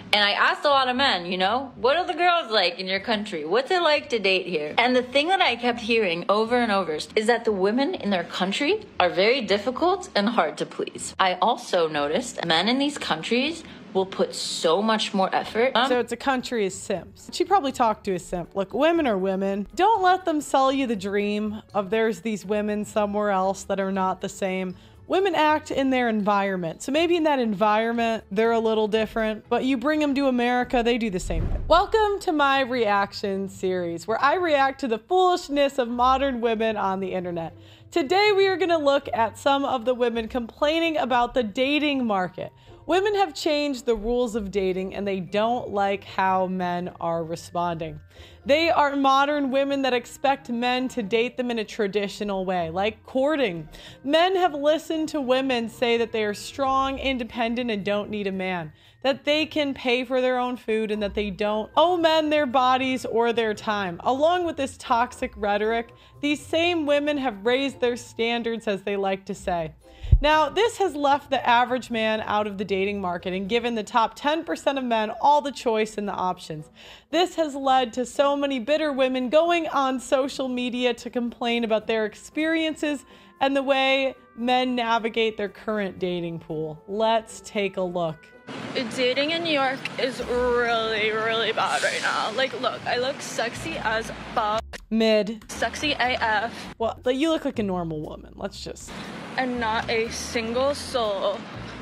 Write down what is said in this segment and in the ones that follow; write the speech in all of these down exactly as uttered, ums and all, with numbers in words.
And I asked a lot of men, you know, what are the girls like in your country? What's it like to date here? And the thing that I kept hearing over and over is that the women in their country are very difficult and hard to please. I also noticed men in these countries will put so much more effort. So it's a country of simps. She probably talked to a simp. Look, women are women. Don't let them sell you the dream of there's these women somewhere else that are not the same. Women act in their environment. So maybe in that environment, they're a little different, but you bring them to America, they do the same thing. Welcome to my reaction series, where I react to the foolishness of modern women on the internet. Today, we are gonna look at some of the women complaining about the dating market. Women have changed the rules of dating and they don't like how men are responding. They are modern women that expect men to date them in a traditional way, like courting. Men have listened to women say that they are strong, independent, and don't need a man, that they can pay for their own food, and that they don't owe men their bodies or their time. Along with this toxic rhetoric, these same women have raised their standards, as they like to say. Now, this has left the average man out of the dating market and given the top ten percent of men all the choice and the options. This has led to so many bitter women going on social media to complain about their experiences and the way men navigate their current dating pool. Let's take a look. Dating in New York is really, really bad right now. Like, look, I look sexy as fuck. Mid. Sexy A F. Well, you look like a normal woman. Let's just... And not a single soul,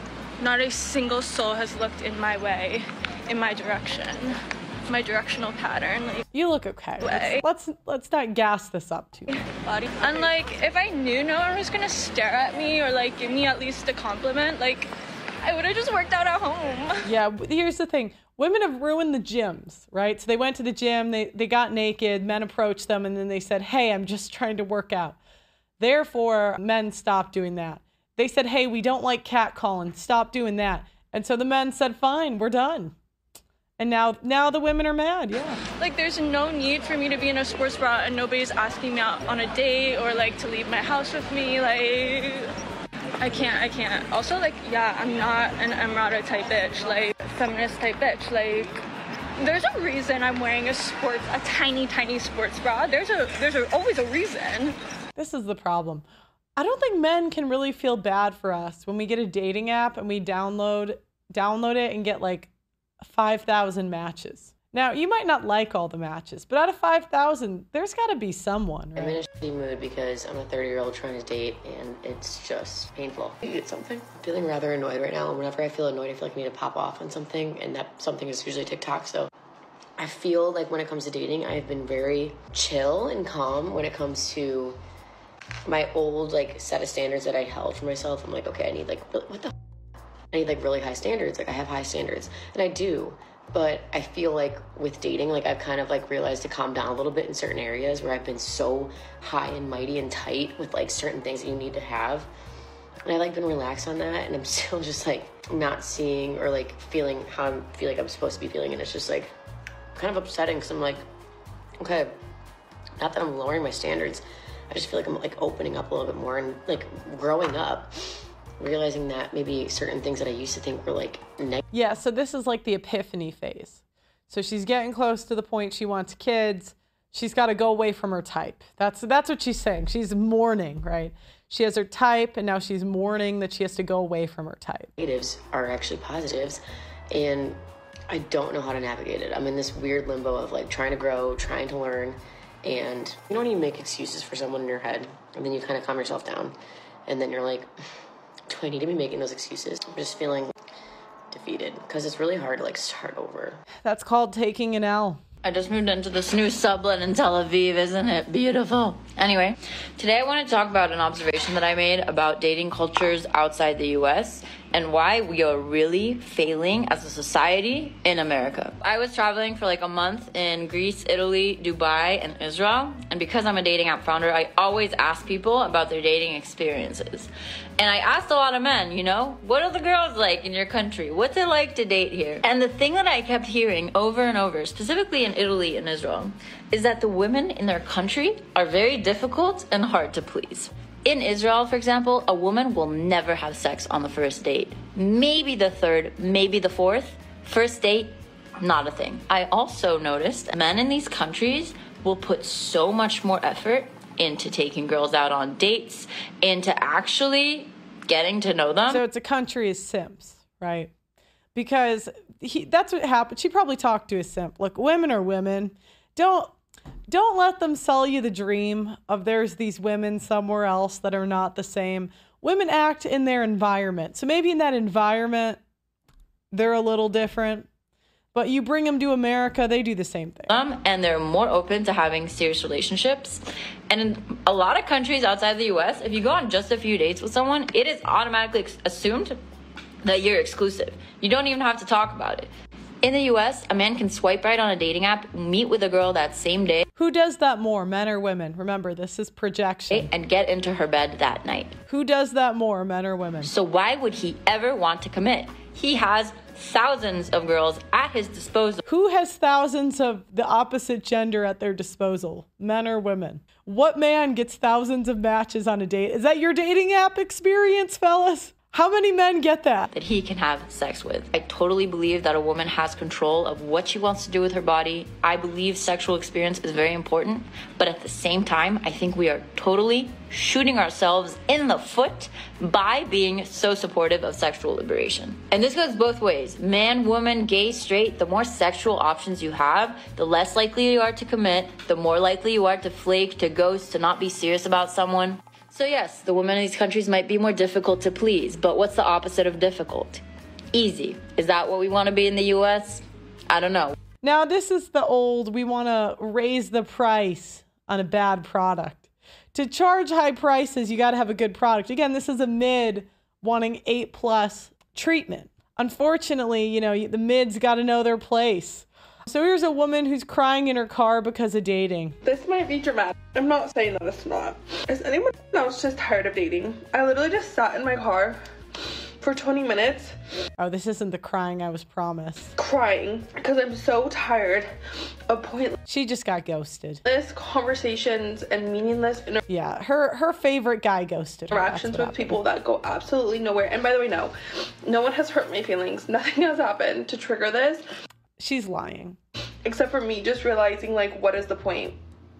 not a single soul has looked in my way, in my direction, my directional pattern. Like, you look okay. Let's, let's let's not gas this up too much. Body. And like, if I knew no one was gonna stare at me or like give me at least a compliment, like I would have just worked out at home. Yeah, here's the thing. Women have ruined the gyms, right? So they went to the gym, they, they got naked, men approached them, and then they said, hey, I'm just trying to work out. Therefore, men stopped doing that. They said, hey, we don't like catcalling. Stop doing that. And so the men said, fine, we're done. And now now the women are mad, yeah. Like, there's no need for me to be in a sports bra and nobody's asking me out on a date or, like, to leave my house with me. Like, I can't, I can't. Also, like, yeah, I'm not an Emrata type bitch, like, feminist type bitch. Like, there's a reason I'm wearing a sports, a tiny, tiny sports bra. There's a, there's a, always a reason. This is the problem. I don't think men can really feel bad for us when we get a dating app and we download download it and get like five thousand matches. Now, you might not like all the matches, but out of five thousand, there's got to be someone, right? I'm in a shitty mood because I'm a thirty-year-old trying to date, and it's just painful. You get something? I'm feeling rather annoyed right now, and whenever I feel annoyed, I feel like I need to pop off on something, and that something is usually TikTok, so... I feel like when it comes to dating, I've been very chill and calm when it comes to my old like set of standards that I held for myself. I'm like, okay, I need like, what the f-? I need like really high standards. Like I have high standards and I do, but I feel like with dating, like I've kind of like realized to calm down a little bit in certain areas where I've been so high and mighty and tight with like certain things that you need to have. And I like been relaxed on that. And I'm still just like not seeing or like feeling how I feel like I'm supposed to be feeling. And it's just like kind of upsetting because I'm like, okay, not that I'm lowering my standards. I just feel like I'm like opening up a little bit more and like growing up, realizing that maybe certain things that I used to think were like negative. Yeah, so this is like the epiphany phase. So she's getting close to the point she wants kids. She's got to go away from her type. That's that's what she's saying. She's mourning, right? She has her type and now she's mourning that she has to go away from her type. Negatives are actually positives, and I don't know how to navigate it. I'm in this weird limbo of like trying to grow, trying to learn. And you don't even make excuses for someone in your head. And then you kind of calm yourself down. And then you're like, do I need to be making those excuses? I'm just feeling defeated because it's really hard to like start over. That's called taking an L. I just moved into this new sublet in Tel Aviv, isn't it beautiful? Anyway, today I want to talk about an observation that I made about dating cultures outside the U S and why we are really failing as a society in America. I was traveling for like a month in Greece, Italy, Dubai, and Israel. And because I'm a dating app founder, I always ask people about their dating experiences. And I asked a lot of men, you know, what are the girls like in your country? What's it like to date here? And the thing that I kept hearing over and over, specifically in Italy and Israel, is that the women in their country are very difficult and hard to please. In Israel, for example, a woman will never have sex on the first date. Maybe the third, maybe the fourth. First date, not a thing. I also noticed men in these countries will put so much more effort into taking girls out on dates, into actually getting to know them. So it's a country of simps, right? Because he, that's what happened. She probably talked to a simp. Look, women are women. Don't don't let them sell you the dream of there's these women somewhere else that are not the same. Women act in their environment. So maybe in that environment, they're a little different. But you bring them to America, they do the same thing. Um, and they're more open to having serious relationships. And in a lot of countries outside the U S, if you go on just a few dates with someone, it is automatically ex- assumed that you're exclusive. You don't even have to talk about it. In the U S, a man can swipe right on a dating app, meet with a girl that same day. Who does that more, men or women? Remember, this is projection. And get into her bed that night. Who does that more, men or women? So why would he ever want to commit? He has thousands of girls at his disposal. Who has thousands of the opposite gender at their disposal, men or women? What man gets thousands of matches on a date? Is that your dating app experience, fellas? How many men get that? That he can have sex with. I totally believe that a woman has control of what she wants to do with her body. I believe sexual experience is very important, but at the same time, I think we are totally shooting ourselves in the foot by being so supportive of sexual liberation. And this goes both ways. Man, woman, gay, straight, the more sexual options you have, the less likely you are to commit, the more likely you are to flake, to ghost, to not be serious about someone. So yes, the women in these countries might be more difficult to please, but what's the opposite of difficult? Easy. Is that what we want to be in the U S? I don't know. Now, this is the old, we want to raise the price on a bad product. To charge high prices, you got to have a good product. Again, this is a mid wanting eight plus treatment. Unfortunately, you know, the mids got to know their place. So here's a woman who's crying in her car because of dating. This might be dramatic. I'm not saying that it's not. Is anyone else just tired of dating? I literally just sat in my car for twenty minutes. Oh, this isn't the crying I was promised. Crying because I'm so tired of pointless. She just got ghosted. Conversations and meaningless inter- Yeah, her her favorite guy ghosted her. interactions with people that go absolutely nowhere. And by the way, no, no one has hurt my feelings. Nothing has happened to trigger this. She's lying. Except for me just realizing, like, what is the point?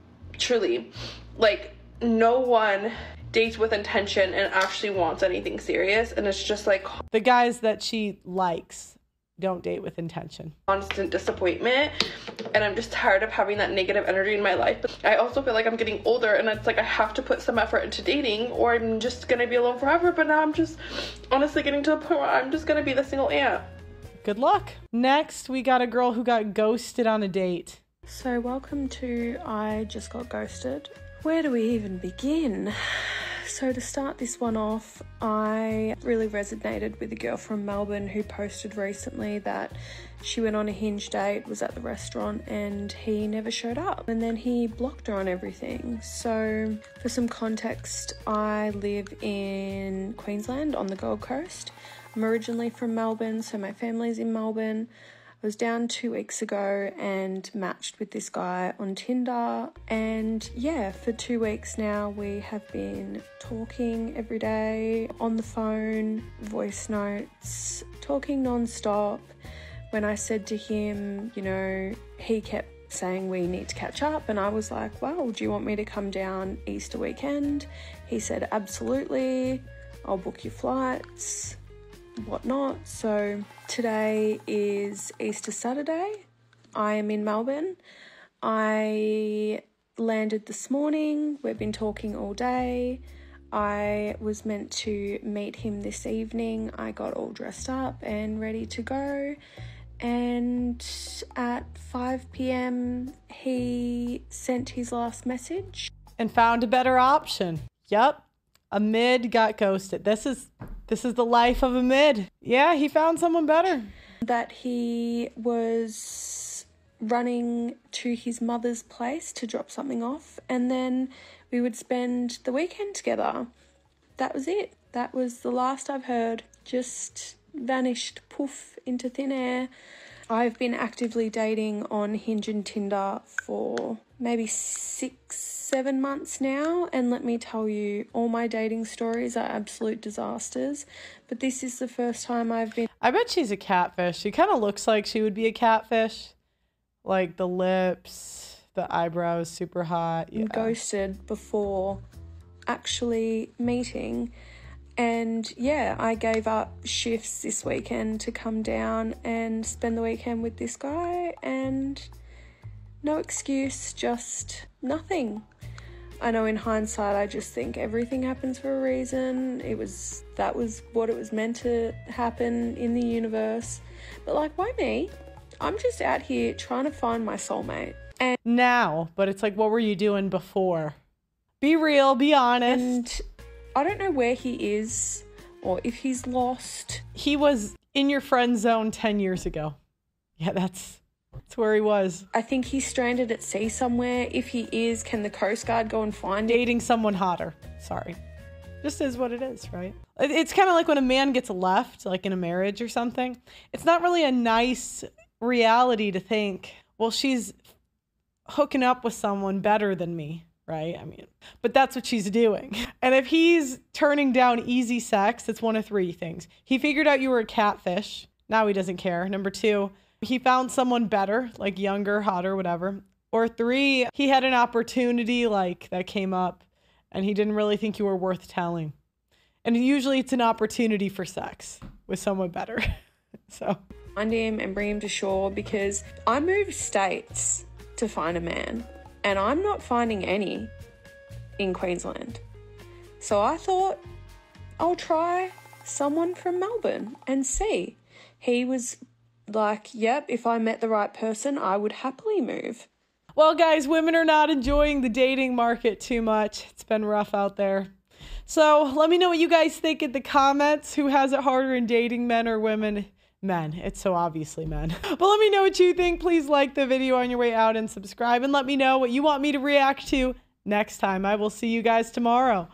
Truly. Like, no one dates with intention and actually wants anything serious. And it's just, like, the guys that she likes don't date with intention. Constant disappointment. And I'm just tired of having that negative energy in my life. But I also feel like I'm getting older. And it's like I have to put some effort into dating or I'm just going to be alone forever. But now I'm just honestly getting to a point where I'm just going to be the single aunt. Good luck. Next, we got a girl who got ghosted on a date. So welcome to I Just Got Ghosted. Where do we even begin? So to start this one off, I really resonated with a girl from Melbourne who posted recently that she went on a Hinge date, was at the restaurant, and he never showed up. And then he blocked her on everything. So for some context, I live in Queensland on the Gold Coast. I'm originally from Melbourne, so my family's in Melbourne. I was down two weeks ago and matched with this guy on Tinder. And yeah, for two weeks now, we have been talking every day, on the phone, voice notes, talking non-stop. When I said to him, you know, he kept saying we need to catch up. And I was like, well, do you want me to come down Easter weekend? He said, absolutely. I'll book your flights, whatnot. So today is Easter Saturday. I am in Melbourne. I landed this morning. We've been talking all day. I was meant to meet him this evening. I got all dressed up and ready to go. And at five p.m. he sent his last message. And found a better option. Yep. A mid got ghosted. This is this is the life of a mid. Yeah, he found someone better. That he was running to his mother's place to drop something off, and then we would spend the weekend together. That was it. That was the last I've heard. Just vanished, poof, into thin air. I've been actively dating on Hinge and Tinder for maybe six, seven months now, and let me tell you, all my dating stories are absolute disasters, but this is the first time I've been... I bet she's a catfish. She kind of looks like she would be a catfish. Like the lips, the eyebrows, super hot. Yeah. Ghosted before actually meeting. And yeah, I gave up shifts this weekend to come down and spend the weekend with this guy, and no excuse, just nothing. I know in hindsight, I just think everything happens for a reason. It was, that was what it was meant to happen in the universe. But like, why me? I'm just out here trying to find my soulmate. And now, but it's like, what were you doing before? Be real, be honest. And I don't know where he is or if he's lost. He was in your friend zone ten years ago. Yeah, that's that's where he was. I think he's stranded at sea somewhere. If he is, can the Coast Guard go and find him? Dating someone hotter. Sorry. Just is what it is, right? It's kind of like when a man gets left, like in a marriage or something. It's not really a nice reality to think, well, she's hooking up with someone better than me. Right? I mean, but that's what she's doing. And if he's turning down easy sex, it's one of three things. He figured out you were a catfish. Now he doesn't care. Number two, he found someone better, like younger, hotter, whatever. Or three, he had an opportunity like that came up and he didn't really think you were worth telling. And usually it's an opportunity for sex with someone better. So find him and bring him to shore, because I moved states to find a man. And I'm not finding any in Queensland. So I thought I'll try someone from Melbourne and see. He was like, yep, if I met the right person, I would happily move. Well, guys, women are not enjoying the dating market too much. It's been rough out there. So let me know what you guys think in the comments. Who has it harder in dating, men or women? Men. It's so obviously men. But let me know what you think. Please like the video on your way out and subscribe, and let me know what you want me to react to next time. I will see you guys tomorrow.